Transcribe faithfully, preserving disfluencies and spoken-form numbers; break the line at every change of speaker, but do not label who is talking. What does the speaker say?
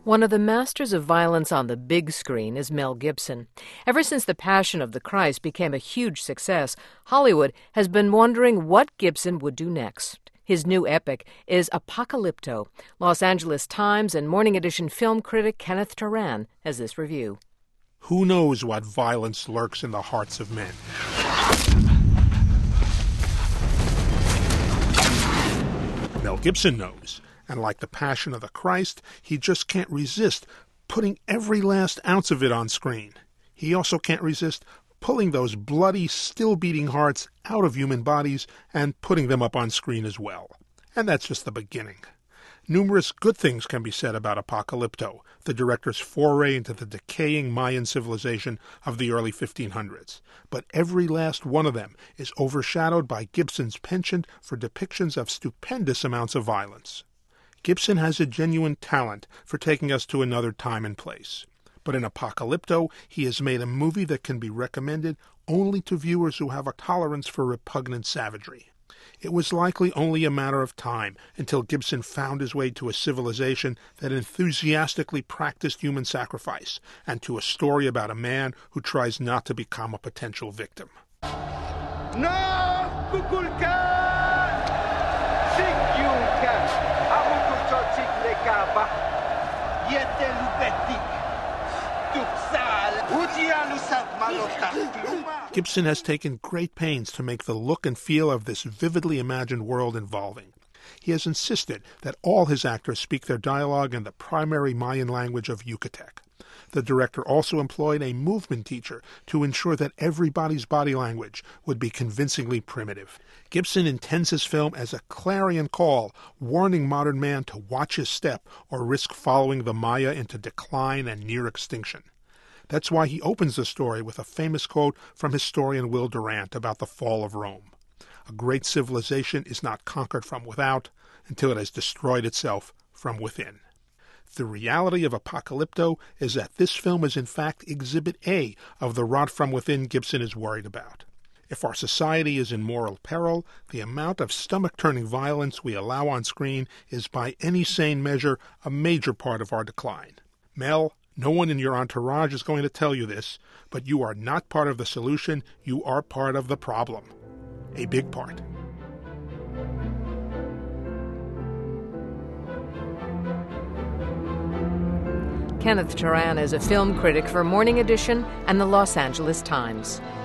One of the masters of violence on the big screen is Mel Gibson. Ever since The Passion of the Christ became a huge success, Hollywood has been wondering what Gibson would do next. His new epic is Apocalypto. Los Angeles Times and Morning Edition film critic Kenneth Turan has this review.
Who knows what violence lurks in the hearts of men? Mel Gibson knows. And like The Passion of the Christ, he just can't resist putting every last ounce of it on screen. He also can't resist pulling those bloody, still-beating hearts out of human bodies and putting them up on screen as well. And that's just the beginning. Numerous good things can be said about Apocalypto, the director's foray into the decaying Mayan civilization of the early fifteen hundreds. But every last one of them is overshadowed by Gibson's penchant for depictions of stupendous amounts of violence. Gibson has a genuine talent for taking us to another time and place. But in Apocalypto, he has made a movie that can be recommended only to viewers who have a tolerance for repugnant savagery. It was likely only a matter of time until Gibson found his way to a civilization that enthusiastically practiced human sacrifice, and to a story about a man who tries not to become a potential victim.
No, Kukulkan!
Gibson has taken great pains to make the look and feel of this vividly imagined world involving. He has insisted that all his actors speak their dialogue in the primary Mayan language of Yucatec. The director also employed a movement teacher to ensure that everybody's body language would be convincingly primitive. Gibson intends his film as a clarion call, warning modern man to watch his step or risk following the Maya into decline and near extinction. That's why he opens the story with a famous quote from historian Will Durant about the fall of Rome. A great civilization is not conquered from without until it has destroyed itself from within. The reality of Apocalypto is that this film is in fact Exhibit A of the rot from within Gibson is worried about. If our society is in moral peril, the amount of stomach-turning violence we allow on screen is by any sane measure a major part of our decline. Mel, no one in your entourage is going to tell you this, but you are not part of the solution, you are part of the problem. A big part.
Kenneth Turan is a film critic for Morning Edition and the Los Angeles Times.